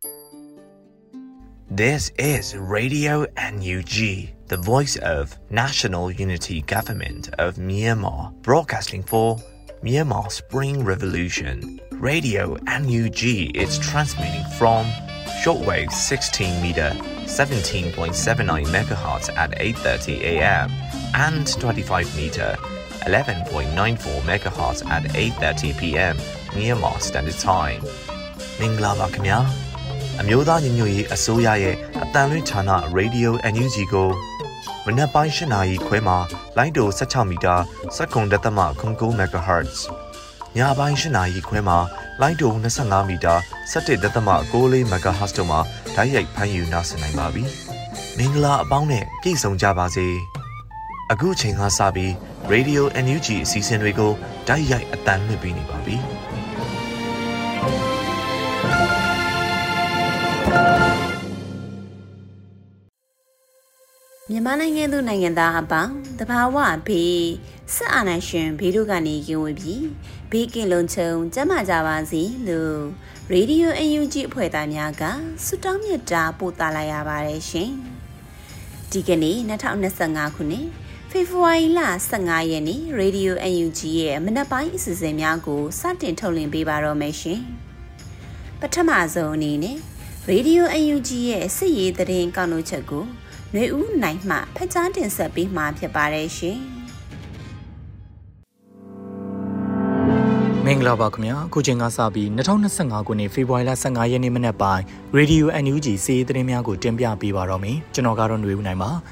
This is Radio NUG, the voice of National Unity Government of Myanmar, broadcasting for Myanmar Spring Revolution. Radio NUG is transmitting from shortwave 16-meter, 17.79 MHz at 8:30 a.m. and 25-meter, 11.94 MHz at 8:30 p.m. Myanmar Standard Time. မင်္ဂလာပါခင်ဗျာအမျိုးသားညီညွတ်ရေးအစိုးရရဲ့အတန်လွင့်ဌာန Radio NUG ကိုမနက်ပိုင်း8 နာရီခွဲမှာလိုင်းတို16 မီတာ 7.9 MHz ညပိုင်း8 နာရီခွဲမှာလိုင်းတို25 မီတာ 17.6 MHz တို့မှာဓာတ်ရိုက်ဖမ်းယူနိုင်နိုင်ပါပြီမင်္ဂလာအပေါင်းနဲ့ပြည့်စုံကြပါစေအခုချိန်ကစပြီး Radio NUG အစီအစဉ်တွေကိုဓာတ်ရိုက်အတန်လွှင့်ပေးနေပါပြီမြန်မာနိုင်ငံသူနိုင်ငံသားအပေါင်းတဘာဝဘေးစစ်အာဏာရှင်ဘေးတို့ကနေကင်းဝေးပြီးဘေးကင်းလုံခြုံကျန်းမာကြပါစေလို့ Radio NUG အဖွဲ့သားများကဆုတောင်းမြတ်တာပို့သလာရပါတယ်ရှင်ဒီကနေ့2025ခုနှစ်ဖေဖော်ဝါရီလ15ရက်နေ့ Radio NUG ရဲ့မနက်ပိုင်းအစီအစဉ်များကိုစတင်ထုတ်လွှင့်ပေးပါတော့မယ်ရှင်ပထမဆုံးအနေနဲ့ Radio NUG ရဲ့စစ်ရေးသတင်းကောက်နှုတ်ချက်ကိုຫນွေဦးနိုင်မှဖက်ကြားတင်ဆက်ပေးမှာဖြစ်ပါတယ်ရှင်မင်္ဂလာပါခင်ဗျာအခုချိန်ကစပြီး2025ခုနှစ်ဖေဖော်ဝါရီလ15ရက်နေ့မနက်ပိုင်း Radio NUG စီးရီးသတင်းများကိုတင်ပြပေးပါတော့မယ်ကျွန်တော်ကတော့ຫນွေဦးနိုင်ပါ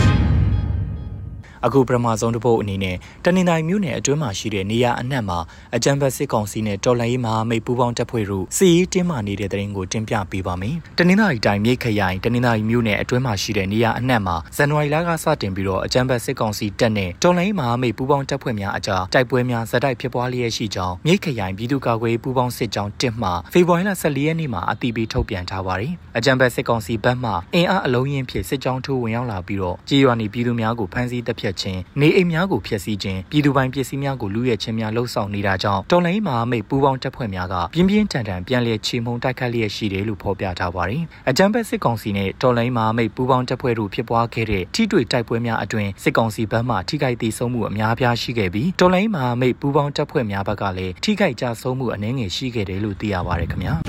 အခုပထမဆုံးတစ်ပုတ်အနေနဲ့တနင်္သာရီမြို့နယ်အတွင်းမှာရှိတဲ့နေရာအနှံ့မှာအကြမ်းဖက်စစ်ကောင်စီနဲ့တော်လှန်ရေးမဟာမိတ်ပူးပေါင်းတပ်ဖွဲ့တို့စစ်ရေးတင်းမာနေတဲ့တဲ့ရင်ကိုတင်ပြပေးပါမယ်။တနင်္သာရီတိုင်းမြိတ်ခရိုင်တနင်္သာရီမြို့နယ်အတွင်းမှာရှိတဲ့နေရာအနှံ့မှာဇန်နဝါရီလကစတင်ပြီးတော့အကြမ်းဖက်စစ်ကောင်စီတပ်နဲ့တော်လှန်ရေးမဟာမိတ်ပူးပေါင်းတပ်ဖွဲ့များအကြားတိုက်ပွဲများဇက်တိုက်ဖြစ်ပွားလျက်ရှိကြောင်းမြိတ်ခရိုင်ပြည်သူ့ကာကွယ်ရေးပူးပေါင်းစစ်ကြောင်း1မှဖေဖော်ဝါရီလ14ရက်နေ့မှာအတည်ပြုထုတ်ပြန်ထားပါတယ်။အကြမ်းဖက်စစ်ကောင်စီဘက်မှအင်အားအလုံးရင်းဖြင့်စစ်ကြောင်းထိုးဝင်ရောက်လာပြီးတော့ကြေးရွာနေပြည်သူများကိုဖမ်းဆီးတပ်ဖြတ်ခြင်းနေအိမ်များကိုဖျက်ဆီးခြင်းပြည်သူပိုင်ပစ္စည်းများကိုလူရဲခြင်းများလှုပ်ဆောင်နေတာကြောင့်တော်လှန်ရေးမဟာမိတ်ပူးပေါင်းတပ်ဖွဲ့များကပြင်းပြင်းထန်ထန်ပြန်လည်ချေမှုန်းတိုက်ခတ်လျက်ရှိတယ်လို့ဖော်ပြထားပါတယ်။အကြမ်းဖက်စစ်ကောင်စီနဲ့တော်လှန်ရေးမဟာမိတ်ပူးပေါင်းတပ်ဖွဲ့တို့ဖြစ်ပွားခဲ့တဲ့ထိတွေ့တိုက်ပွဲများအတွင်းစစ်ကောင်စီဘက်မှထိခိုက်ဒေဆုံးမှုအများပြားရှိခဲ့ပြီးတော်လှန်ရေးမဟာမိတ်ပူးပေါင်းတပ်ဖွဲ့များဘက်ကလည်းထိခိုက်ကြဆုံးမှုအနည်းငယ်ရှိခဲ့တယ်လို့သိရပါတယ်ခင်ဗျာ။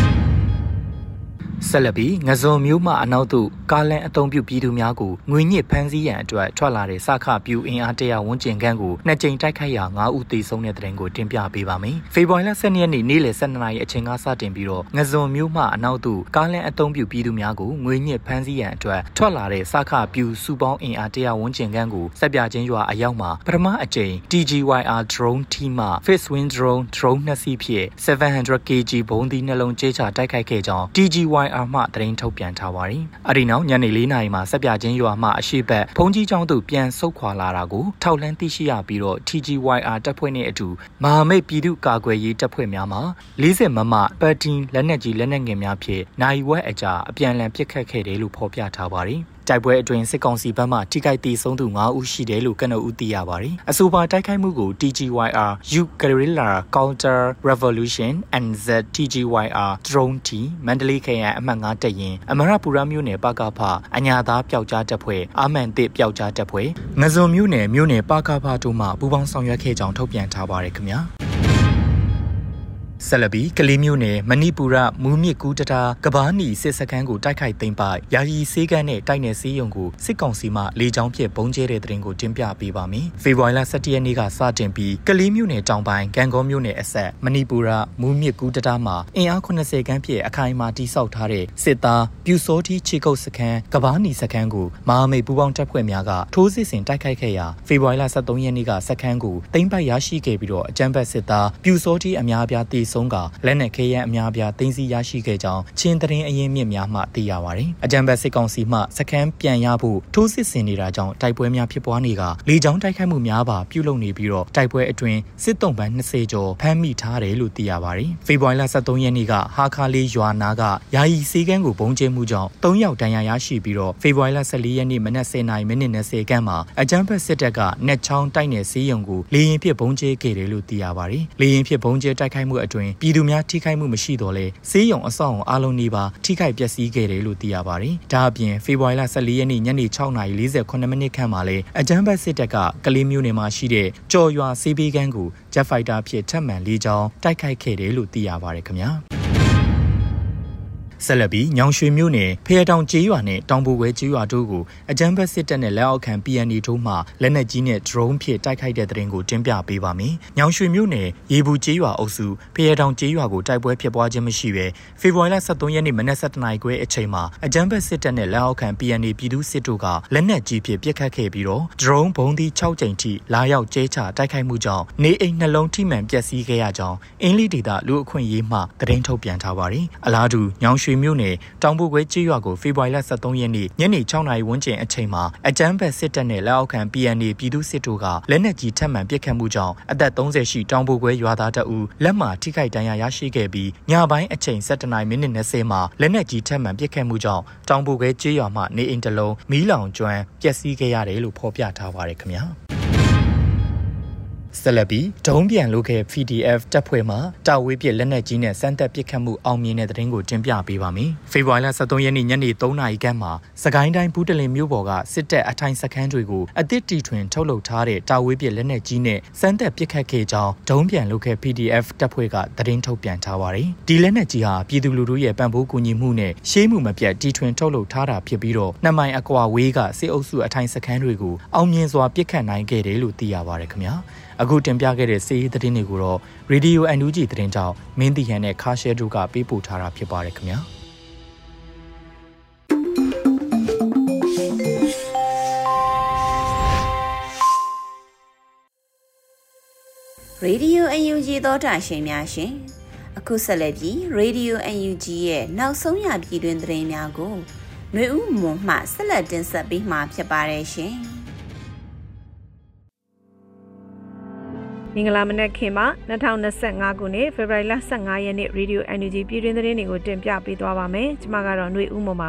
ဆက်လက်ပြီးငဇုံမျိုးမှအနောက်သို့ကားလန်အုံပြုပြည်သူများကိုငွေညစ်ဖမ်းဆီးရန်အတွက်ထွက်လာတဲ့စခပြူအင်အား100ဝန်းကျင်ခန့်ကိုနှစ်ကြိမ်တိုက်ခိုက်ရာ9ဦးသေဆုံးတဲ့တဲ့ရင်ကိုတင်ပြပေးပါမယ်။ဖေဖော်ဝါရီလ12ရက်နေ့နေ့လယ်12နာရီအချိန်ကစတင်ပြီးတော့ငဇုံမျိုးမှအနောက်သို့ကားလန်အုံပြုပြည်သူများကိုငွေညစ်ဖမ်းဆီးရန်အတွက်ထွက်လာတဲ့စခပြူစုပေါင်းအင်အား100ဝန်းကျင်ခန့်ကိုစက်ပြချင်းရွာအရောက်မှာပထမအကြိမ် TGYR drone team မှ Fixed Wing drone 2 စီးဖြင့်700 kg ဘုံသီးနှလုံးကျဲချတိုက်ခိုက်ခဲ့ကြောင်း TGYR မှသတင်းထုတ်ပြန်ထားပါတယ်။အဲဒီနောက်ညနေ4နာရီမှာစက်ပြချင်းရွာမှအရှိတ်ဘက်ဖုန်ကြီးကျောင်းသို့ပြန်ဆုတ်ခွာလာတာကိုထောက်လှမ်းသိရှိရပြီးတော့ TGYR တပ်ဖွဲ့နဲ့အတူမဟာမိတ်ပြည်သူ့ကာကွယ်ရေးတပ်ဖွဲ့များမှ40မမပတ်တင်လက်နက်ကြီးလက်နက်ငယ်များဖြင့်နိုင်ဝက်အကြာအပြန်အလှန်ပစ်ခတ်ခဲ့တယ်လို့ဖော်ပြထားပါတယ်။တိုက်ပွဲအတွင်းစစ်ကောင်စီဘက်မှထိခိုက်ဒေဆုံးသူ9ဦးရှိတယ်လို့ကနဦးသိရပါတယ်။အဆိုပါတိုက်ခိုက်မှုကို TGYR Guerrilla Counter Revolution NZ TGYR Drone Team မန္တလေးခရိုင်အမှတ်9တပ်ရင်းအမရပူရမြို့နယ်ပကဖအညာသားပျောက်ကြားတပ်ဖွဲ့အာမန်တစ်ပျောက်ကြားတပ်ဖွဲ့ငဇုံမြို့နယ်ပကဖတို့မှပူးပေါင်းဆောင်ရွက်ခဲ့ကြောင်းထုတ်ပြန်ထားပါတယ်ခင်ဗျာ။ဆက်လက်ပြီးကလေးမျိုးနယ်မဏိပူရမူးမြစ်ကူးတတာကဘာနီစစ်စခန်းကိုတိုက်ခိုက်သိမ်းပိုက်ယာယီစေးကန်းနဲ့တိုက်နယ်စေးရုံကိုစစ်ကောင်စီမှလေကြောင်းဖြင့်ဘုံကျဲတဲ့တဲ့ရင်ကိုတင်ပြပေးပါမယ်။ဖေဖော်ဝါရီလ17ရက်နေ့ကစတင်ပြီးကလေးမျိုးနယ်တောင်ပိုင်းဂံကောမျိုးနယ်အဆက်မဏိပူရမူးမြစ်ကူးတတာမှာအင်အား80ခန်းဖြင့်အခိုင်အမာတိစောက်ထားတဲ့စစ်သားပြူစောတိခြေကုပ်စခန်းကဘာနီစခန်းကိုမဟာမိတ်ပူးပေါင်းတပ်ဖွဲ့များကထိုးစစ်ဆင်တိုက်ခိုက်ခဲ့ရာဖေဖော်ဝါရီလ13ရက်နေ့ကစခန်းကိုသိမ်းပိုက်ရရှိခဲ့ပြီးတော့အကြမ်းဖက်စစ်သားပြူစောတိအများအပြားတေဆုံးကလက်နက်ခဲယမ်းအများအပြားသိမ်းဆည်းရရှိခဲ့ကြောင်းချင်းသတင်းအရင်းမြစ်များမှသိရပါတယ်။အကြမ်းဖက်စစ်ကောင်စီမှစခန်းပြန်ရဖို့ထိုးစစ်ဆင်နေတာကြောင့်တိုက်ပွဲများဖြစ်ပွားနေကလေကြောင်းတိုက်ခိုက်မှုများပါပြုလုပ်နေပြီးတော့တိုက်ပွဲအတွင်းစစ်တုံးပန်း20ကျော်ဖမ်းမိထားတယ်လို့သိရပါတယ်။ဖေဖော်ဝါရီလ13ရက်နေ့ကဟာခါလေးရွာနာကယာယီစေးကန်းကိုဘုံကျဲမှုကြောင့်3ယောက်ဒဏ်ရာရရှိပြီးတော့ဖေဖော်ဝါရီလ14ရက်နေ့မနက်10:20မိနစ်20ခန်းမှာအကြမ်းဖက်စစ်တပ်ကနက်ချောင်းတိုက်နယ်စေးရုံကိုလေရင်ဖြစ်ဘုံကျဲခဲ့တယ်လို့သိရပါတယ်။လေရင်ဖြစ်ဘုံကျဲတိုက်ခိုက်မှုအတွအတွင်းပြည်သူများထိခိုက်မှုမရှိတော့လဲဆေးရုံအဆောက်အုံအားလုံးနေပါထိခိုက်ပျက်စီးခဲ့တယ်လို့သိရပါတယ်။ဒါအပြင်ဖေဖော်ဝါရီလ14ရက်နေ့ညနေ6:48မိနစ်ခန့်မှာလဲအကြမ်းဖက်စစ်တပ်ကကလေးမျိုးနယ်မှာရှိတဲ့ကြော်ရွာဆေးပေးကန်းကိုဂျက်ဖိုက်တာဖြင့်ထပ်မံ၄ချောင်းတိုက်ခိုက်ခဲ့တယ်လို့သိရပါတယ်ခင်ဗျာ။ဆက်လက်ပြီးညောင်ရွှေမြို့နယ်ဖရဲတောင်ကျေးရွာနဲ့တောင်ပိုခွဲကျေးရွာတို့ကိုအကြမ်းဖက်စစ်တပ်နဲ့လက်အောက်ခံ PNA တို့မှလက်နက်ကြီးနဲ့ drone ဖြင့်တိုက်ခိုက်တဲ့တဲ့ရင်ကိုတင်ပြပေးပါမယ်။ညောင်ရွှေမြို့နယ်ရေဘူးကျေးရွာအုပ်စုဖရဲတောင်ကျေးရွာကိုတိုက်ပွဲဖြစ်ပွားခြင်းမရှိဘဲဖေဖော်ဝါရီလ13ရက်နေ့မနက်7:00နာရီခွဲအချိန်မှာအကြမ်းဖက်စစ်တပ်နဲ့လက်အောက်ခံ PNA ပြည်သူစစ်တို့ကလက်နက်ကြီးဖြင့်ပစ်ခတ်ခဲ့ပြီးတော့ drone ဘုံသီး6ကြိမ်ထိလာရောက်ကျဲချတိုက်ခိုက်မှုကြောင့်နေအိမ်နှလုံးထိမှန်ပျက်စီးခဲ့ရကြောင်းအင်းလီဒေတာလူအခွင့်ရေးမှသတင်းထုတ်ပြန်ထားပါတယ်။အလားတူညောင်ရွှေမြို့နယ်တောင်ပိုခွဲကျေးရွာကိုဖေဖော်ဝါရီလ13ရက်နေ့ညနေ6:00နာရီဝန်းကျင်အချိန်မှာအကြမ်းဖက်စစ်တပ်နဲ့လက်အောက်ခံ PNA ပြည်သူစစ်တို့ကလက်နက်ကြီးထပ်မံပစ်ခတ်မှုကြောင့်အသက်30ရှိတောင်ပိုခွဲရွာသားတအူလက်မှာထိခိုက်ဒဏ်ရာရရှိခဲ့ပြီးညပိုင်းအချိန်7:20မှာလက်နက်ကြီးထပ်မံပစ်ခတ်မှုကြောင့်တောင်ပိုခွဲကျေးရွာမှနေအိမ်တစ်လုံးမီးလောင်ကျွမ်းပျက်စီးခဲ့ရတယ်လို့ဖော်ပြထားပါတယ်ခင်ဗျာ။ဆက်လက်ပြီးဒုံးပြန်လုပ်ခဲ့ PDF တပ်ဖွဲ့မှတာဝေးပြလက်နက်ကြီးနဲ့စမ်းသက်ပစ်ခတ်မှုအောင်မြင်တဲ့သတင်းကိုတင်ပြပေးပါမယ်။ဖေဖော်ဝါရီလ13ရက်နေ့ညနေ3:00နာရီခန့်မှာစကိုင်းတိုင်းဘူးတလင်မြို့ပေါ်ကစစ်တပ်အထိုင်စခန်းတွေကိုအသစ်တီထွင်ထုတ်လုပ်ထားတဲ့တာဝေးပြလက်နက်ကြီးနဲ့စမ်းသက်ပစ်ခတ်ခဲ့ကြောင်းဒုံးပြန်လုပ်ခဲ့ PDF တပ်ဖွဲ့ကသတင်းထုတ်ပြန်ထားပါတယ်။ဒီလက်နက်ကြီးဟာပြည်သူလူထုရဲ့ပံ့ပိုးကူညီမှုနဲ့ရှေးမှုမပြတ်တီထွင်ထုတ်လုပ်ထားတာဖြစ်ပြီးတော့2မိုင်အကွာဝေးကစစ်အုပ်စုအထိုင်စခန်းတွေကိုအောင်မြင်စွာပစ်ခတ်နိုင်ခဲ့တယ်လို့သိရပါတယ်ခင်ဗျာ။အခုတင်ပြခဲ့တဲ့စီးရီးသတင်းတွေကိုတော့ Radio NUG သတင်းတောက်မင်းတီဟန်နဲ့ခါရှဲတို့ကပေးပို့ထားတာဖြစ်ပါတယ်ခင်ဗျာ Radio NUG သောတာရှင်များရှင်အခုဆက်လက်ပြီး Radio NUG ရဲ့နောက်ဆုံးရပြည်တွင်သတင်းများကိုຫນွေဦးမွန်မှဆက်လက်တင်ဆက်ပေးမှာဖြစ်ပါတယ်ရှင်မင်္ဂလာမနက်ခင်မှာ2025ခုနှစ်ဖေဖော်ဝါရီလ15ရက်နေ့ Radio NUG ပြည်တွင်သတင်းတွေကိုတင်ပြပေးသွားပါမယ်ကျွန်မကတော့ຫນွေဦးမွန်ပါ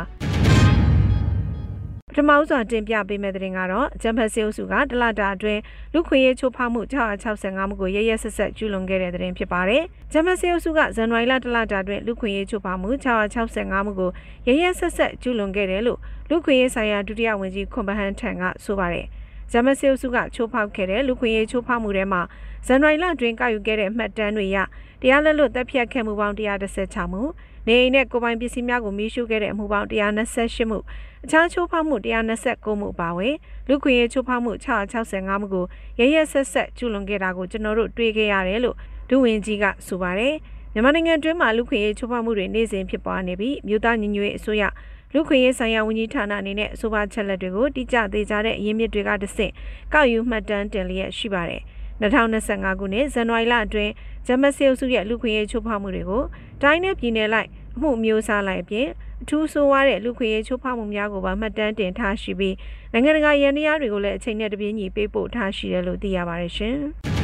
ပထမဦးစွာတင်ပြပေးမယ့်သတင်းကတော့အကြမ်းဖက်စစ်အုပ်စုကတလတာအတွင်းလူခွင့်ရေးချိုးဖောက်မှု665မှုကိုရရဆက်ဆက်ကျူးလွန်ခဲ့တဲ့သတင်းဖြစ်ပါတယ်။အကြမ်းဖက်စစ်အုပ်စုကဇန်နဝါရီလတလတာအတွင်းလူခွင့်ရေးချိုးဖောက်မှု665မှုကိုရရဆက်ဆက်ကျူးလွန်ခဲ့တယ်လို့လူခွင့်ရေးဆိုင်ရာဒုတိယဝန်ကြီးခွန်ဘဟန်ထံကဆိုပါတယ်။ဂျမတ်စစ်အုပ်စုကချိုးဖောက်ခဲ့တဲ့လူခွင့်ရေးချိုးဖောက်မှုတွေမှာဇန်နဝါရီလအတွင်းကောက်ယူခဲ့တဲ့မှတ်တမ်းတွေရတရားလက်လွတ်တပ်ဖြတ်ခဲ့မှုပေါင်း116မှုနေအိမ်နဲ့ကိုယ်ပိုင်ပစ္စည်းများကိုမီးရှို့ခဲ့တဲ့အမှုပေါင်း128မှုအခြားချိုးဖောက်မှု129မှုပါဝင်လူခွင့်ရေးချိုးဖောက်မှု665မှုကိုရရဆက်ဆက်ကျူးလွန်ခဲ့တာကိုကျွန်တော်တို့တွေ့ခဲ့ရတယ်လို့ဒုဝန်ကြီးကဆိုပါတယ်မြန်မာနိုင်ငံတွင်းမှာလူခွင့်ရေးချိုးဖောက်မှုတွေနေ့စဉ်ဖြစ်ပွားနေပြီးမြို့သားညီညွတ်ရေးအစိုးရလူခွင့်ရေးဆိုင်ရာဝန်ကြီးဌာနအနေနဲ့အဆိုပါချက်လက်တွေကိုတိကျသေးကြတဲ့အရင်းမြစ်တွေကတဆင့်ကောက်ယူမှတ်တမ်းတင်လျက်ရှိပါတယ်2025ခုနှစ်ဇန်နဝါရီလအတွင်းဂျမတ်စစ်အုပ်စုရဲ့လူခွင့်ရေးချိုးဖောက်မှုတွေကိုတိုင်းနဲ့ပြည်နယ်လိုက်အမှုမျိုးစားလိုက်အပြင်အထူးဆိုးဝါးတဲ့လူခွင့်ရေးချိုးဖောက်မှုများကိုပါမှတ်တမ်းတင်ထားရှိပြီးနိုင်ငံတကာရန်တရားတွေကိုလည်းအချိန်နဲ့တပြေးညီပေးပို့ထားရှိတယ်လို့သိရပါတယ်ရှင်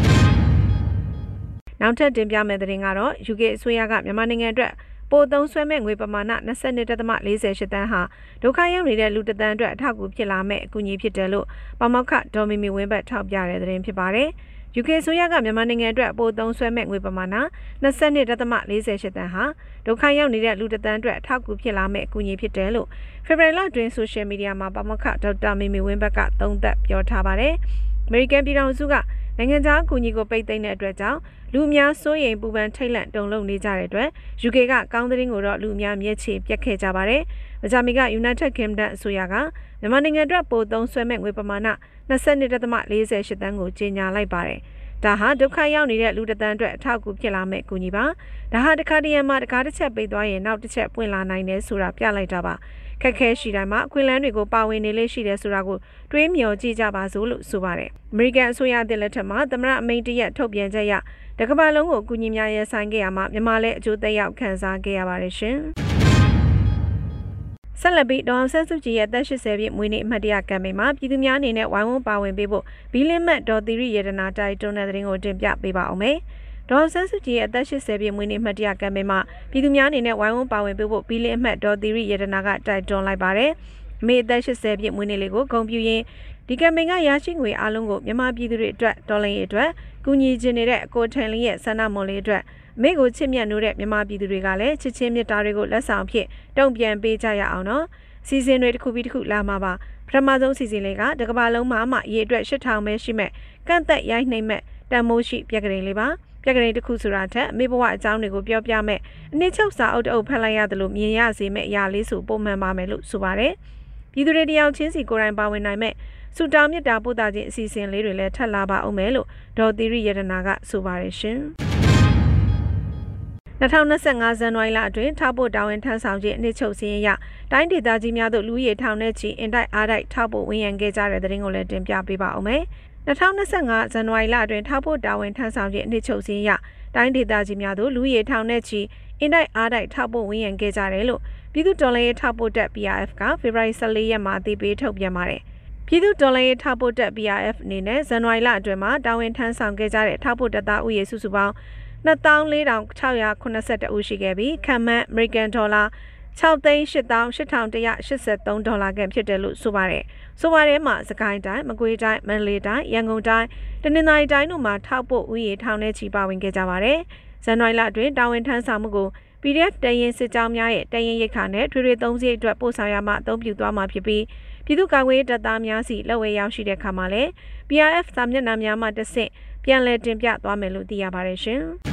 ။နောက်ထပ်တင်ပြမယ့်သတင်းကတော့ UK အစိုးရကမြန်မာနိုင်ငံအတွက်ပို့သုံးဆွဲမဲ့ငွေပမာဏ22.48 တန်းဟာဒုက္ခရောက်နေတဲ့လူတစ်သန်းအတွက်အထောက်အကူဖြစ်လာမဲ့အကူအညီဖြစ်တယ်လို့ပမောက္ခဒေါ်မီမီဝင်းဘတ်ထောက်ပြတဲ့သတင်းဖြစ်ပါတယ်။ UK ဆိုရကမြန်မာနိုင်ငံအတွက်ပို့သုံးဆွဲမဲ့ငွေပမာဏ22.48 တန်းဟာဒုက္ခရောက်နေတဲ့လူတစ်သန်းအတွက်အထောက်အကူဖြစ်လာမဲ့အကူအညီဖြစ်တယ်လို့ဖေဖော်ဝါရီလအတွင်းဆိုရှယ်မီဒီယာမှာပမောက္ခဒေါက်တာမီမီဝင်းဘတ်ကသုံးသပ်ပြောထားပါတယ်။ အမေရိကန်ပြည်ထောင်စုကနိုင်ငံခြားအကူအညီကိုပိတ်သိမ်းတဲ့အတွက်ကြောင့်လူအများစိုးရိမ်ပူပန်ထိတ်လန့်တုန်လှုပ်နေကြတဲ့အတွက် UK ကကောင်းသတင်းကိုတော့လူအများမျက်ခြေပြတ်ခဲ့ကြပါတယ်။မကြာမီက United Kingdom အစိုးရကမြန်မာနိုင်ငံအတွက်ပို့သုံးဆွဲမဲ့ငွေပမာဏ22.48 တန်းကိုကြေညာလိုက်ပါတယ်။ဒါဟာဒုက္ခရောက်နေတဲ့လူတစ်သန်းအတွက်အထောက်အကူဖြစ်လာမဲ့အကူအညီပါ။ဒါဟာတစ်ခါတည်းမှာတစ်ခါတစ်ချက်ပိတ်သွားရင်နောက်တစ်ချက်ပွင့်လာနိုင်တယ်ဆိုတာပြလိုက်တာပါ။ခက်ခဲရှိတိုင်းမှာအခွင့်အလမ်းတွေကိုပါဝင်နေလေရှိတယ်ဆိုတာကိုတွေးမြော်ကြည့်ကြပါစို့လို့ဆိုပါတယ်။ American အစိုးရတဲ့လက်ထက်မှာသမ္မတအမိန့်တရက်ထုတ်ပြန်ချက်ရတကမ္ဘာလုံးကိုအကူအညီများရဆိုင်ခဲ့ရမှာမြန်မာလည်းအကျိုးသက်ရောက်ခံစားခဲ့ရပါတယ်ရှင်။ဆက်လက်ပြီးဒေါအောင်ဆန်းစုကြည်ရဲ့သက်80ပြည့်မွေးနေ့အမှတ်တရကမ်ပိန်းမှာပြည်သူများအနေနဲ့ဝိုင်းဝန်းပါဝင်ပေးဖို့ဘီလင်းမတ်ဒေါ်သီရိရေဒနာတိုက်တွန်းတဲ့သတင်းကိုတင်ပြပေးပါအောင်မယ်။ဒေါအောင်ဆန်းစုကြည်ရဲ့သက်80ပြည့်မွေးနေ့အမှတ်တရကမ်ပိန်းမှာပြည်သူများအနေနဲ့ဝိုင်းဝန်းပါဝင်ပေးဖို့ဘီလင်းအမှတ်ဒေါ်သီရိရေဒနာကတိုက်တွန်းလိုက်ပါတယ်။မေသက်80ပြည့်မွေးနေ့လေးကိုဂုဏ်ပြုရင်းဒီကမ်ပိန်းကရရှိငွေအလုံးကိုမြန်မာပြည်သူတွေအတွက်ဒေါ်လာရေးအတွက်ကူညီခြင်းနေတဲ့အကိုထန်လင်းရဲ့ဆန္ဒမွန်လေးအတွက်မိကိုချစ်မြတ်နိုးတဲ့မြန်မာပြည်သူတွေကလည်းချစ်ချင်းမြတ်တာတွေကိုလက်ဆောင်ဖြစ်တုံ့ပြန်ပေးကြရအောင်နော်စီစဉ်တွေတစ်ခုပြီးတစ်ခုလာမှာပါပထမဆုံးစီစဉ်လေးကတကဘာလုံးမှာရေအတွက်8000ပဲရှိမဲ့ကန့်သက်ရိုက်နှိမ့်မဲ့တန်မိုးရှိပြက်ကလေးလေးပါပြက်ကလေးတစ်ခုဆိုတာထက်အမေဘဝအကြောင်းတွေကိုပြောပြမဲ့အနည်းချုပ်စာအုပ်တအုပ်ဖတ်လိုက်ရတယ်လို့မြင်ရစေမဲ့အရာလေးဆိုပုံမှန်ပါမယ်လို့ဆိုပါတယ်ပြည်သူတွေတယောက်ချင်းစီကိုယ်တိုင်ပါဝင်နိုင်မဲ့စူတောင်းမြတ်တာပို့တာချင်းအစီအစဉ်လေးတွေလည်းထပ်လာပါအောင်မယ်လို့ဒေါ်သီရိယတနာကဆိုပါတယ်ရှင်2025 ဇန်နဝါရီလအတွင်းထောက်ပို့တာဝန်ထမ်းဆောင်ခြင်းအနှစ်ချုပ်စည်းရတိုင်းဒေသကြီးများသို့လူဦးရေထောင်နဲ့ချီအင်တိုက်အားတိုက်ထောက်ပို့ဝင်ရန်ခဲ့ကြတဲ့တဲ့ရင်ကိုလည်းတင်ပြပေးပါအောင်မယ်2025 ဇန်နဝါရီလအတွင်းထောက်ပို့တာဝန်ထမ်းဆောင်ခြင်းအနှစ်ချုပ်စည်းရတိုင်းဒေသကြီးများသို့လူဦးရေထောင်နဲ့ချီအင်တိုက်အားတိုက်ထောက်ပို့ဝင်ရန်ခဲ့ကြတယ်လို့ပြည်သူ့တော်လှန်ရေးထောက်ပို့တပ် PRF ကဖေဖော်ဝါရီ14ရက်မှာအသိပေးထုတ်ပြန်ပါတယ်ပြည်သူ့တော်လှန်ရေးထောက်ပို့တပ် PRF အနေနဲ့ဇန်နဝါရီလအတွင်းမှာတာဝန်ထမ်းဆောင်ခဲ့ကြတဲ့ထောက်ပို့တပ်သားဦးရေစုစုပေါင်း24,682 ဦးရှိခဲ့ပြီးခန့်မှန်း American Dollar 6,8,183 ဒေါ်လာခန့်ဖြစ်တယ်လို့ဆိုပါတယ်။ဆိုပါတယ်မှာစကိုင်းတိုင်း၊မကွေးတိုင်း၊မန္တလေးတိုင်း၊ရန်ကုန်တိုင်း၊တနင်္သာရီတိုင်းတို့မှာထောက်ပို့ဦးရေထောင်နဲ့ချီပါဝင်ခဲ့ကြပါတယ်။ဇန်နဝါရီလအတွင်းတာဝန်ထမ်းဆောင်မှုကို PDF တရင်စစ်ကြောင်းများရဲ့တရင်ရိတ်ခါနဲ့ထွေထွေသုံးစည်းအတွက်ပို့ဆောင်ရမှအသုံးပြုသွားမှာဖြစ်ပြီးပြည်သူ့ကာကွယ်ရေးတပ်သားများစီလက်ဝဲရောက်ရှိတဲ့ခါမှာလည်း PRF စာမျက်နှာများမှတဆင့်ပြန်လည်တင်ပြသွားမယ်လို့သိရပါတယ်ရှင်။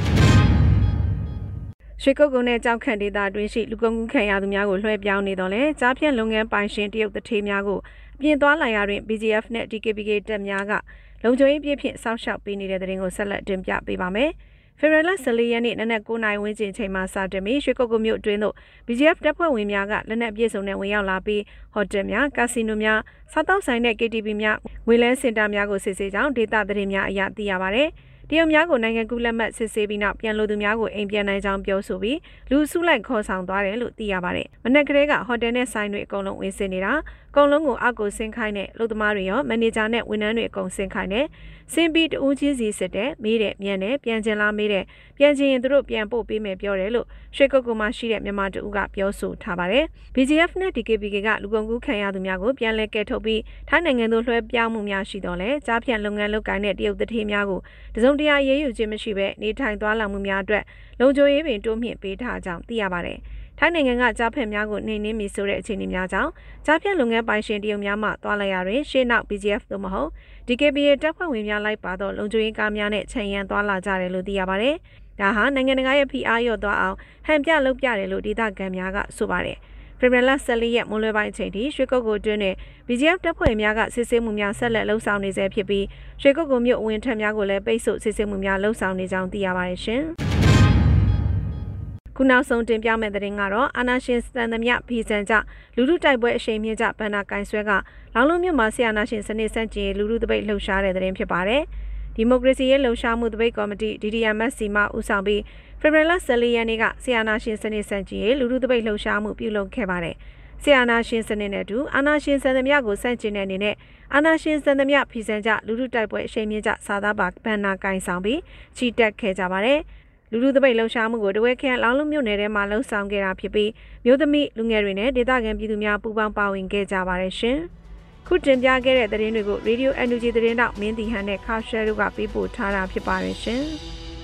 ရွှေကုတ်ကုန်းနဲ့ကြောက်ခန့်ဒေသအတွင်းရှိလူကုန်ကူးခံရသူများကိုလွှဲပြောင်းနေတော့လဲကြားဖြန့်လုပ်ငန်းပိုင်ရှင်တရုတ်တထေးများကိုအပြင်သွားလာရတွင် BGF နဲ့ DKBK တပ်များကလုံခြုံရေးပြည့်ဖြင့်စောင့်ရှောက်ပေးနေတဲ့တဲ့ရင်ကိုဆက်လက်တင်ပြပေးပါမယ်။ဖေဖော်ဝါရီလ14ရက်နေ့နနက်9:00 နာရီဝန်းကျင်ချိန်မှာစတင်ပြီးရွှေကုတ်ကုန်းမြို့အတွင်းသို့ BGF တပ်ဖွဲ့ဝင်များကလက်နက်ပြည့်စုံနဲ့ဝင်ရောက်လာပြီးဟိုတယ်များကာစီနိုများစားတောက်ဆိုင်နဲ့ KTV များငွေလဲစင်တာများကိုစစ်ဆေးကြောင်းဒေသသတင်းများအရသိရပါတယ်။တရုတ်များကိုနိုင်ငံကူးလက်မှတ်စစ်ဆေးပြီးနောက်ပြန်လိုသူများကိုအိမ်ပြန်နိုင်ကြောင်းပြောဆိုပြီးလူစုလိုက်ခေါ်ဆောင်သွားတယ်လို့သိရပါတယ်။မနက်ကလေးကဟိုတယ်နဲ့ဆိုင်တွေအကုန်လုံးဝင်စစ်နေတာအကုန်လုံးကိုအောက်ကိုဆင်းခိုင်းတဲ့လူသမားတွေရောမန်နေဂျာနဲ့ဝန်ထမ်းတွေအကုန်ဆင်းခိုင်းတယ်။ဆင်းပြီးတဦးချင်းစီစစ်တဲ့မေးတဲ့မြန်တဲ့ပြန်ချင်လားမေးတဲ့ပြန်ချင်ရင်သူတို့ပြန်ပို့ပေးမယ်ပြောတယ်လို့ရွှေကုတ်ကုန်းမှာရှိတဲ့မြန်မာတဦးကပြောဆိုထားပါတယ်။ BGF နဲ့ DKBK ကလူကုန်ကူးခံရသူများကိုပြန်လည်ကယ်ထုတ်ပြီးထိုင်းနိုင်ငံသို့လွှဲပြောင်းမှုများရှိတော့လဲကြားဖြန့်လုပ်ငန်းလုပ်ကိုင်တဲ့တရုတ်တထေးများကိုတစုံတရာရေးယူခြင်းမရှိဘဲနေထိုင်သွားလာမှုများအတွက်လုံခြုံရေးပင်တိုးမြင့်ပေးထားကြောင်းသိရပါတယ်။ထိုင်းနိုင်ငံကကြားဖြန့်များကိုနှိမ်နင်းမိဆိုတဲ့အခြေအနေများကြောင့်ကြားဖြန့်လုပ်ငန်းပိုင်ရှင်တရုတ်များမှသွားလာရတွင်ရှေ့နောက် BGF သို့မဟုတ် DKBA တပ်ဖွဲ့ဝင်များလိုက်ပါတော့လုံခြုံရေးကားများနဲ့ခြံရံသွားလာကြတယ်လို့သိရပါတယ်။ဒါဟာနိုင်ငံတကာရဲ့ဖိအားလျော့သွားအောင်ဟန်ပြလုပ်ပြတယ်လို့ဒေသခံများကဆိုပါတယ်။ဖေဖော်ဝါရီလ14ရက်မွန်းလွဲပိုင်းအချိန်ထိရွှေကုတ်ကိုတွင်းနဲ့ BGF တပ်ဖွဲ့များကစစ်ဆေးမှုများဆက်လက်လှုပ်ဆောင်နေဆဲဖြစ်ပြီးရွှေကုတ်ကိုမြို့အဝင်ထက်များကိုလည်းပိတ်ဆို့စစ်ဆေးမှုများလှုပ်ဆောင်နေကြောင်းသိရပါတယ်ရှင်။ခုနောက်ဆုံးတင်ပြမယ့်သတင်းကတော့အာနာရှင်စံသမျှဗီဇန်ကြလူထုတိုက်ပွဲအရှိန်မြင့်ကြဘန်နာကိုင်ဆွဲကလောင်လုံးမြို့မှာဆီယာနာရှင်စနစ်စန့်ကျင်လူထုတပိတ်လှုပ်ရှားတဲ့သတင်းဖြစ်ပါတယ်။ဒီမိုကရေစီရဲ့လှုပ်ရှားမှုတပိတ်ကော်မတီ DDMSC မှဦးဆောင်ပြီးဖေဖော်ဝါရီလ14ရက်နေ့ကဆီယာနာရှင်စနစ်စန့်ကျင်လူထုတပိတ်လှုပ်ရှားမှုပြုလုပ်ခဲ့ပါတယ်။ဆီယာနာရှင်စနစ်နဲ့တူအာနာရှင်စံသမျှကိုစန့်ကျင်တဲ့အနေနဲ့အာနာရှင်စံသမျှဗီဇန်ကြလူထုတိုက်ပွဲအရှိန်မြင့်ကြစာသားပါဘန်နာကိုင်ဆောင်ပြီးချီတက်ခဲ့ကြပါတယ်။လူထုတပိတ်လှုပ်ရှားမှုကိုတဝဲခန့်လောင်လုံးမြို့နယ်ထဲမှာလှုပ်ဆောင်ခဲ့တာဖြစ်ပြီးမြို့သမီးလူငယ်တွေနဲ့ဒေသခံပြည်သူများပူးပေါင်းပါဝင်ခဲ့ကြပါတယ်ရှင်။ခုတင်ပြခဲ့တဲ့သတင်းတွေကို Radio NUG သတင်းတောက်မင်းတီဟန်နဲ့ခါရှယ်တို့ကပေးပို့ထားတာဖြစ်ပါတယ်ရှင်။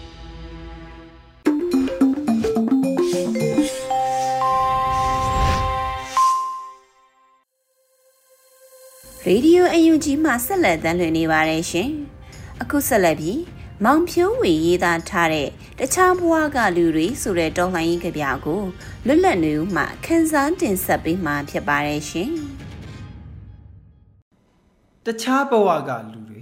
Radio UNG မှာဆက်လက်တမ်းလွှင့်နေပါတယ်ရှင်။အခုဆက်လက်ပြီးမောင်ဖြိုးဝေရေးသားထားတဲ့တခြားဘဝကလူတွေဆိုတဲ့တော်လှန်ရေးကြပြကိုလွတ်လပ်နေဦးမှခန်းစားတင်ဆက်ပေးမှာဖြစ်ပါတယ်ရှင်။တခြားဘဝကလူတွေ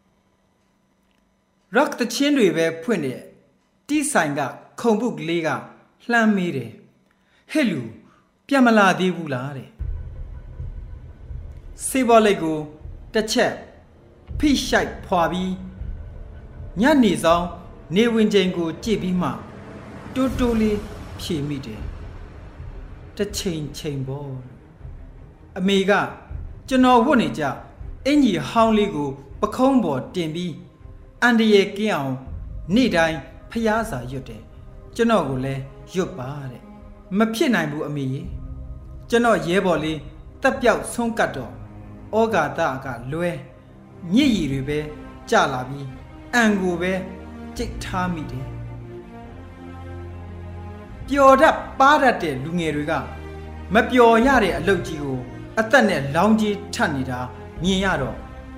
rock တချင်းတွေပဲဖွင့်တဲ့တီးဆိုင်ကခုံပုတ်ကလေးကလှမ်းမေးတယ်ဟဲ့လူပြန်မလာသေးဘူးလားတဲ့စေဘော်လိတ်ကိုတစ်ချက်ဖိရှိုက်ဖွာပြီးညနေဆောင်နေဝင်ချိန်ကိုကြည့်ပြီးမှတိုးတိုးလေးဖြေမိတယ်တစ်ချိန်ချိန်ပေါ့အမေကကျွန်တော်ဝတ်နေကြအင်ကြီးဟောင်းလေးကိုပခုံးပေါ်တင်ပြီးအန်တရယ်ကင်းအောင်နေ့တိုင်းဖျားစာရွတ်တယ်ကျွန်တော်ကိုလည်းရွတ်ပါတဲ့မဖြစ်နိုင်ဘူးအမေရေကျွန်တော်ရဲဘော်လေးတက်ပြောက်ဆုံးကတ်တော့ဩဃာတကလွဲညစ်ရီတွေပဲကြလာပြီးအန်ကိုပဲကြိတ်ထားမိတယ်ပျော်တတ်ပါတတ်တဲ့လူငယ်တွေကမပျော်ရတဲ့အလုပ်ကြီးကိုအသက်နဲ့လောင်းကြီးထပ်နေတာမြင်ရတော့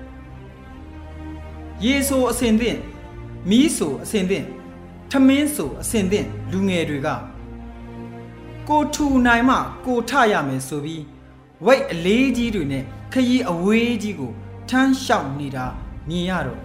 ရေဆိုအစင်သင့်မီးဆိုအစင်သင့်ထမင်းဆိုအစင်သင့်လူငယ်တွေကကိုထူနိုင်မှကိုထရမယ်ဆိုပြီးဝိတ်အလေးကြီးတွေနဲ့ခရီးအဝေးကြီးကိုထမ်းလျှောက်နေတာမြင်ရတော့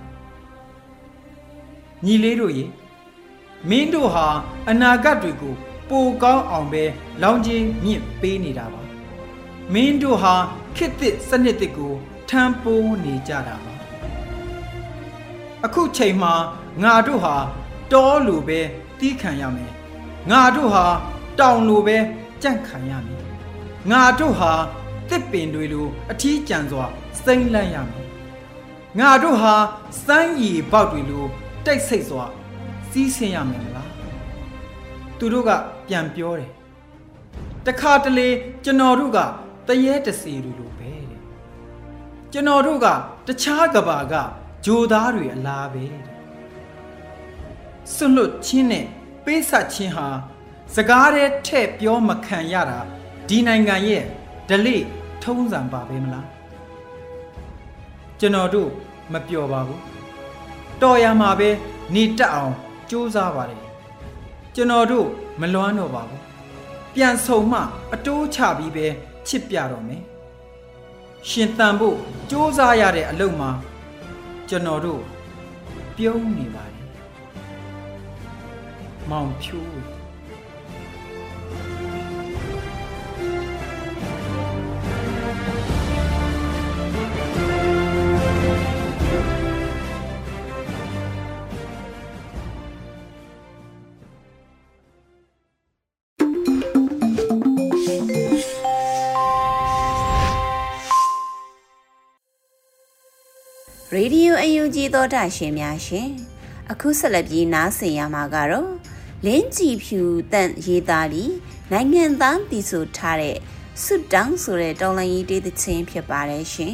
ညီလေးတို့ရေမင်းတို့ဟာအနာဂတ်တွေကိုပိုကောင်းအောင်ပဲလောင်းချင်းမြင့်ပေးနေတာပါမင်းတို့ဟာခေတ်သစ်စနစ်သစ်ကိုထမ်းပိုးနေကြတာပါအခုချိန်မှာငါတို့ဟာတောလိုပဲတီးခံရမယ်ငါတို့ဟာတောင်လိုပဲကြန့်ခံရမယ်ငါတို့ဟာတစ်ပင်တွေလိုအထီးကျန်စွာစိမ့်လန့်ရမယ်ငါတို့ဟာစမ်းရည်ပေါက်တွေလိုတိတ်ဆိတ်စွာစီးဆင်းရမယ်မလားသူတို့ကပြန်ပြောတယ်တခါတလေကျွန်တော်တို့ကတရေတစီတွေလိုပဲတဲ့ကျွန်တော်တို့ကတခြားကဘာကဂျိုသားတွေအလားပဲတဲ့စွန့်လွတ်ခြင်းနဲ့ပေးဆက်ခြင်းဟာစကားတဲ့ထဲ့ပြောမခံရတာဒီနိုင်ငံရဲ့ဓလေ့ထုံးစံပါပဲမလားကျွန်တော်တို့မပျော်ပါဘူးတော်ရမှာပဲနေတတ်အောင်ကြိုးစားပါတယ်ကျွန်တော်တို့မလွမ်းတော့ပါဘူးပြန်ဆုံမှအတိုးချပြီးပဲချစ်ပြတော့မယ်ရှင်တန်ဖို့ကြိုးစားရတဲ့အလုပ်မှာကျွန်တော်တို့ပြုံးနေပါတယ်မောင်ဖြိုးရေဒီယိုအယူကြီးသောတာရှင်များရှင်အခုဆက်လက်ပြီးနားဆင်ရမှာကတော့လင်းကြည်ဖြူတန့်ရေးသားပြီးနိုင်ငံသားတည်ဆိုထားတဲ့စွတ်တောင်းဆိုတဲ့တော်လှန်ရေးတေးသချင်းဖြစ်ပါတယ်ရှင်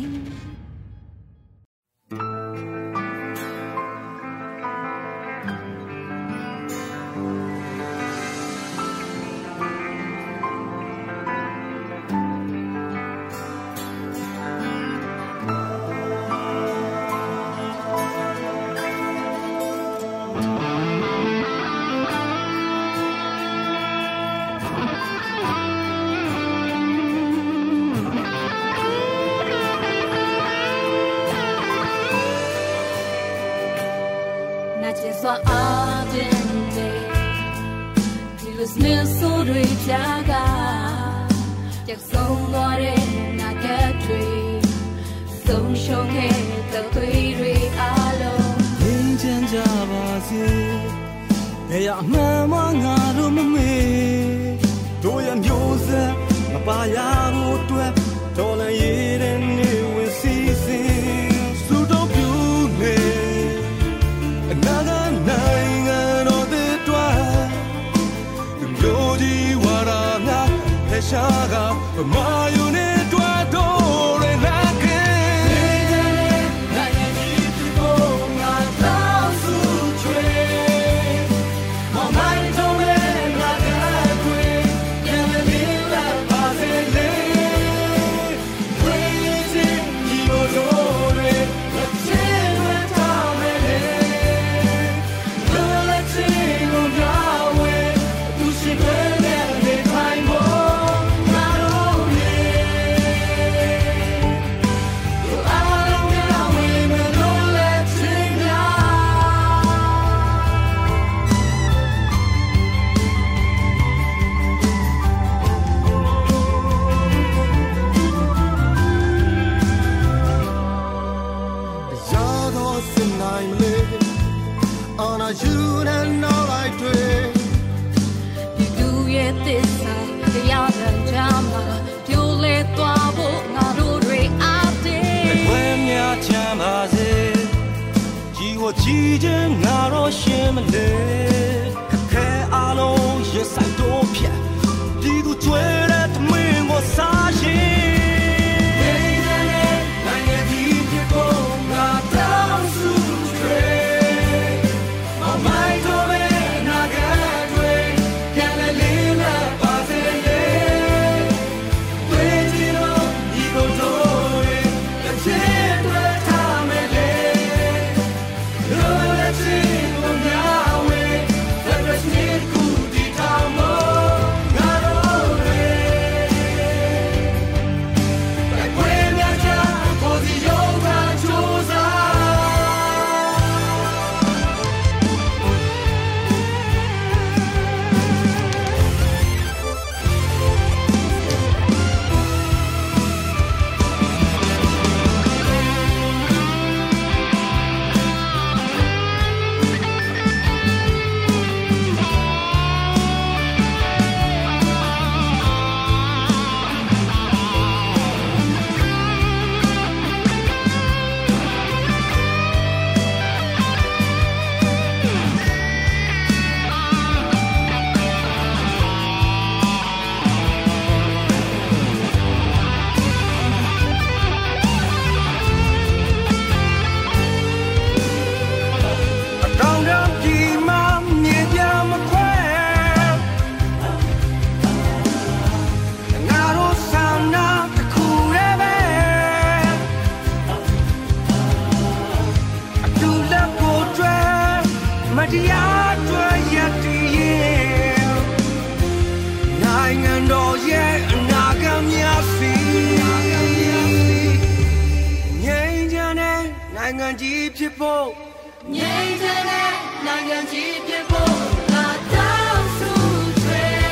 年轻的男人几片破，那倒数吹，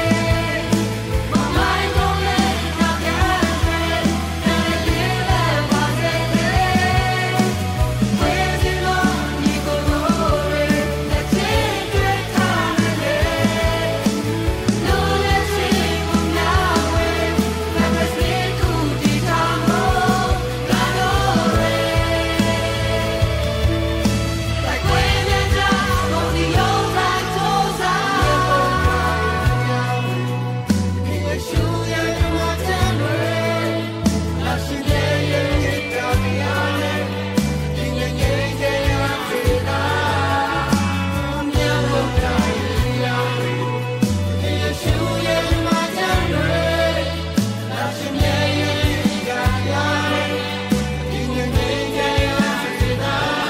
来过了那片水，那离了花在飞，回去了你过路人，那解决他们的，路人心不秒回，那个是土地他们那多人。在鬼面上，梦里又在头上。因为树叶的我真美，那是年月的漂亮的，因为年月的最大，年我在一样。因为树叶的我真美，那是年月的漂亮的，因为年月的最大。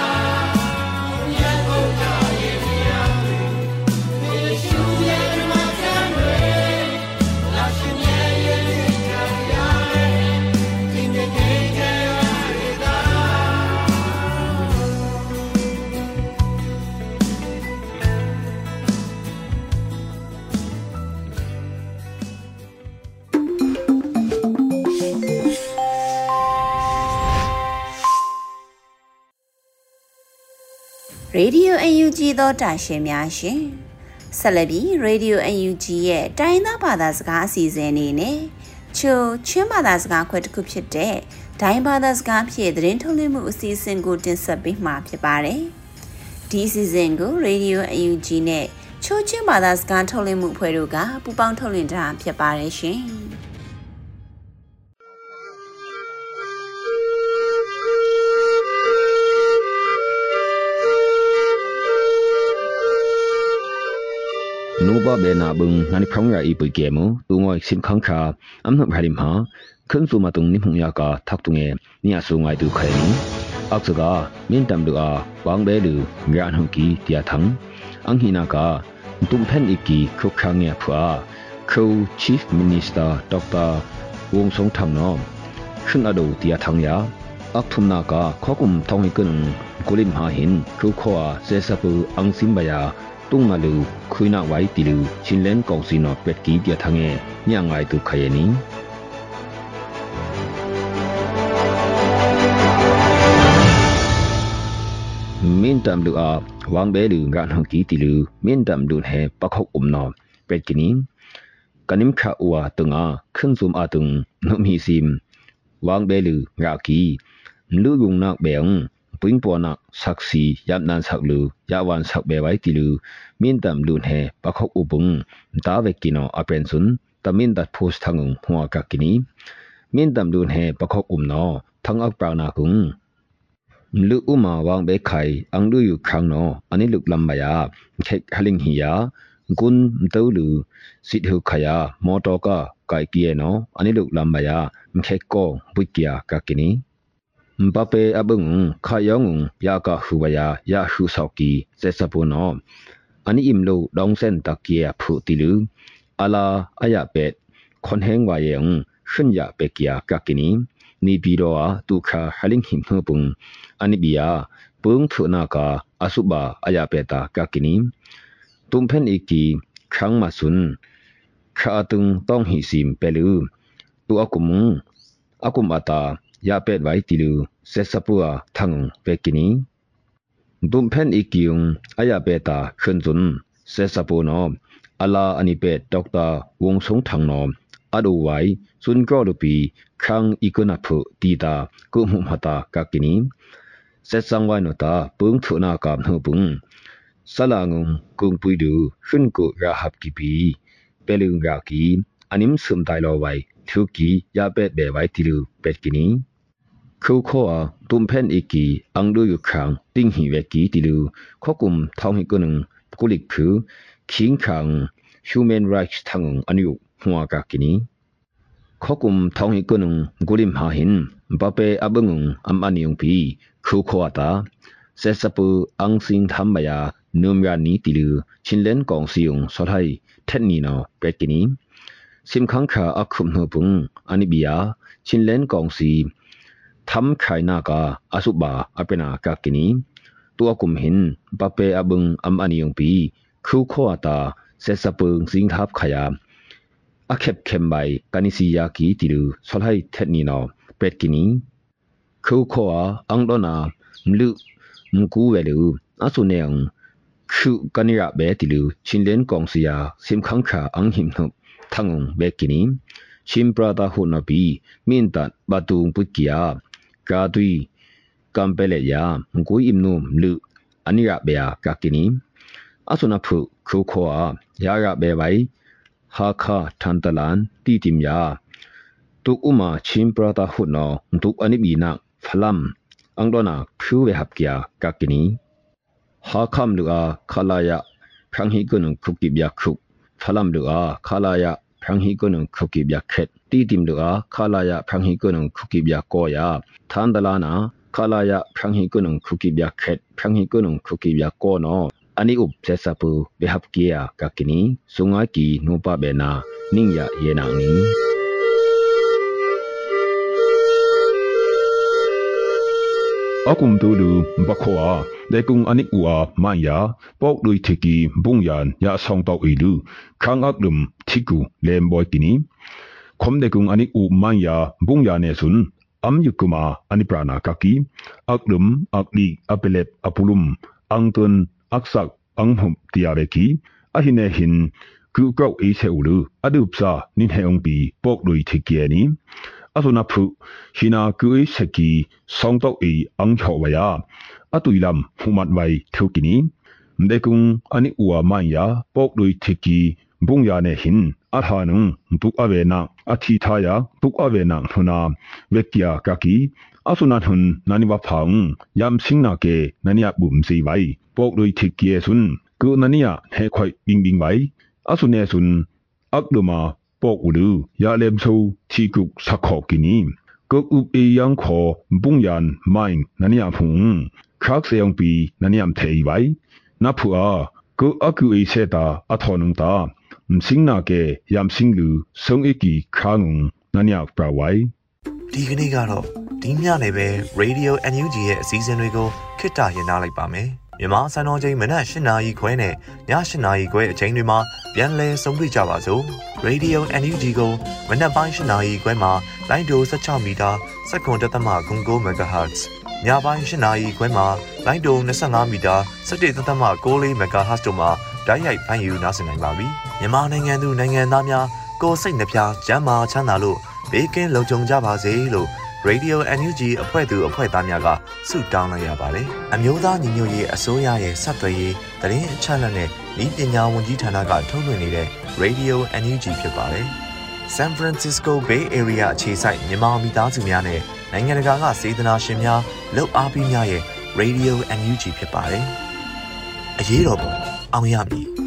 Radio UNG သောတာရှင်များရှင်ဆက်လက်ပြီး Radio UNG ရဲ့တိုင်းသားဘာသာစကားအစီအစဉ်အနေနဲ့ချိုချင်းဘာသာစကားခွဲတစ်ခုဖြစ်တဲ့ဒိုင်းဘာသာစကားဖြင့်သတင်းထုတ်လွှင့်မှုအစီအစဉ်ကိုတင်ဆက်ပေးမှာဖြစ်ပါတယ်။ဒီအစီအစဉ်ကို Radio UNG နဲ့ချိုချင်းဘာသာစကားထုတ်လွှင့်မှုအဖွဲ့တို့ကပူးပေါင်းထုတ်လွှင့်တာဖြစ်ပါတယ်ရှင်။ Nuba bena bung ngani khongra I pui kemu tungoi sim khangkha amnu bharim ha khunsu ma tung nimhung ya ka thak tunge nia su ngai tu khaini aksuga min tam du a wang be lu ngan hu ki tia thang anghina ka tum phen iki khukhang ya phua khu chief minister dr wong song tham no khun adu tia thang ya akthum na ka khokum thong hi kun kulim ha hin khu khoa se sapu angsim ba ya tung malu khuina wai tilu chinlen kongsi no pet ki tia thange nya ngai tu khayeni min tam lu a wang be lu ngan hang ki tilu min tam lu he pakhok no pet kini kanim kha uwa tunga khun zum a tung nom hi sim wang be lu nga ki lu gung nak beang puing po na saksi yam nan sak lu ya wan sak be wai ti lu min tam lu he pakhok ubung ta ve kino apen sun tamin dat post thangung hwa ka kini min tam lu he pakhok no thang ak pra na kung lu uma wang be khai ang lu yu khang no ani luk lam ba ya khek haling hi ya gun mtau lu sit hu khaya motor ka kai kie no ani luk lam ba ya khek ko bukia ka kini Mbappe abung khayong ya ka huwaya ya hu sauki se sapuno ani imlo dongsen takia phu tilu ala aya pet khonheng wa yeng khun ya pe kia ka kini ni biro a tu kha haling him hupung ani bia pung thu na ka asuba aya pe ta ka kini tumphen iki khang ma sun kha tung tong hi sim pelu tu akum ata ya pet wai tilu se sapua thang pekini dumphen ikiung aya beta khunjun se sapuno ala ani pet doctor wong song thang no adu wai sun ko rupi khang ikuna phu tita ku mu mata kakini se sangwai no ta pung thuna kam hu pung salangung kung puidu khun ko ra hap ki pi pelung ra ki anim sum dai lo wai thuki ya pet be wai tilu petkini khu khoa tumphen iki angdu yu khang ting hi we ki tilu khokum thong hi kunung kulik khu khing khang human rights thang anu hwa ka kini khokum thong hi kunung gulim ha hin bape abung am aniung pi khu khoa ta se sapu ang sing tham ba ya numya ni tilu chinlen kong siung sothai thet ni no pet kini sim khang kha akhum no pung ani bia chinlen kong si tham khai na ka asuba apena ka kini ตัวกุมหินปะเปอบึงอันยงปีคูโคอาตาเซซาปึงสิงทับขยามอาเข็บเข็มใบกานิสิยากีติลูสลายเทนนีนอเป็ดกินีคูโคอาอังโดนามลุมกูเวลูอาสุเนงคูกานิระเบติลูชินเลนกองเสียซิมขังขาอังหิมนุทังงเบกินีชิมปราตาหุนบีมินตัดบาตุงปุกิยากาตุยกัมเปเลยามกุยอิมนุมลุอันิระเบียกากินีอาสุนาพุคูโคอายาระเบไวฮาคาทันตลันตีติมยาตุกอุมาชิมปราตาหุนอตุกอนิบีนักฟลัมอังโดนาพิวเวหับกียกากินีฮาคัมลุอาคาลายะพรังฮิกุนคุกิบยาคุฟลัมลุอาคาลายะพรังฮิกุนคุกิบยาเข็ดตีติมลุอาคาลายะพรังฮิกุนคุกิบยาโกยาทันตลานาคาลายะพรังฮิกุนคุกิบยาเข็ดพรังฮิกุนคุกิบยาโกนออันนี้อุบเซซาปูเบฮับเกียกากินีสุงากีนูปาเบนานิ่งยาเยนางนี้อากุมตูดูบักขวาได้กุงอันนี้อัวมายาปอกดุยทิกีบุงยานยาสองตอกอีลูขังอักลุมทิกูเลมบอยกินีคมได้กุงอันนี้อูมายาบุงยาเนสุนอัมยุกุมาอันนี้ปราณากากีอักลุมอักลีอเปเลปอปุลุมอังตุนอักษักอังหุบติยาเบกีอหินเนหินกูเก้าเอเซอูลูอดุปซานินเฮองปีปอกดุยทิกีนีอาสุนับผู้หินากุยสกีสองตอกอีอังชาวายาอตุยลำหุมัดไว้ทุกินีเด็กุงอันนี้อัวมายาปอกดุยทิกีบุงยาเนหินอาหานุงตุกอเวนักอธิทายาตุกอเวนักทุนาเวกยากากีอาสุนัทุนนันิวะพังยามสิงนาเกนันิยาบุมสีไว้ปอกดุยทิกีสุนกูนันิยาเฮคอยบิงไว้อาสุเนสุนอักดุมาปอกอุลูยาเลมซูทีกุกสักขอกินีก็อุบเอยังขอบุงยันไม่นันยาพุงครักเสียงปีนันยามเทยไว้นับผัวก็อักอุเอเซตาอัทอนุงตามสิงนาเกยามสิงลูสงเอกีครางนันยาปราไว้ဒီကနေ့ကတော့ဒီညနေပဲ Radio NUG ရဲ့အစည်းအဝေးကိုခਿੱတရနာလိုက်ပါမယ်မြန်မာစံတော်ချိန်မနက်၈နာရီခွဲနဲ့ည၈နာရီခွဲအချိန်တွေမှာပြန်လည်ဆုံတွေ့ကြပါစို့ Radio NUG ကိုမနက်ပိုင်း၈နာရီခွဲမှာလိုင်းဒို16မီတာ7.9 MHz ညပိုင်း၈နာရီခွဲမှာလိုင်းဒို25မီတာ17.6 MHz တို့မှာဓာတ်ရိုက်ဖမ်းယူနားဆင်နိုင်ပါပြီမြန်မာနိုင်ငံသူနိုင်ငံသားများကိုယ်စိတ်နှပြကျန်းမာချမ်းသာလို့ဘေးကင်းလုံခြုံကြပါစေလို့ Radio NUG အဖွဲ့သူအဖွဲ့သားများကဆုတောင်းလိုက်ရပါတယ်။အမျိုးသားညီညွတ်ရေးအစိုးရရဲ့စက်သွယ်ရေးသတင်းအချက်အလက်နဲ့ဤပညာဝန်ကြီးဌာနကထုတ်လွှင့်နေတဲ့ Radio NUG ဖြစ်ပါတယ်။ San Francisco Bay Area အခြေစိုက်မြန်မာမိသားစုများနဲ့နိုင်ငံတကာကစေတနာရှင်များလုပ်အားပေးများရဲ့ Radio NUG ဖြစ်ပါတယ်။အရေးတော်ပုံအောင်ရမည်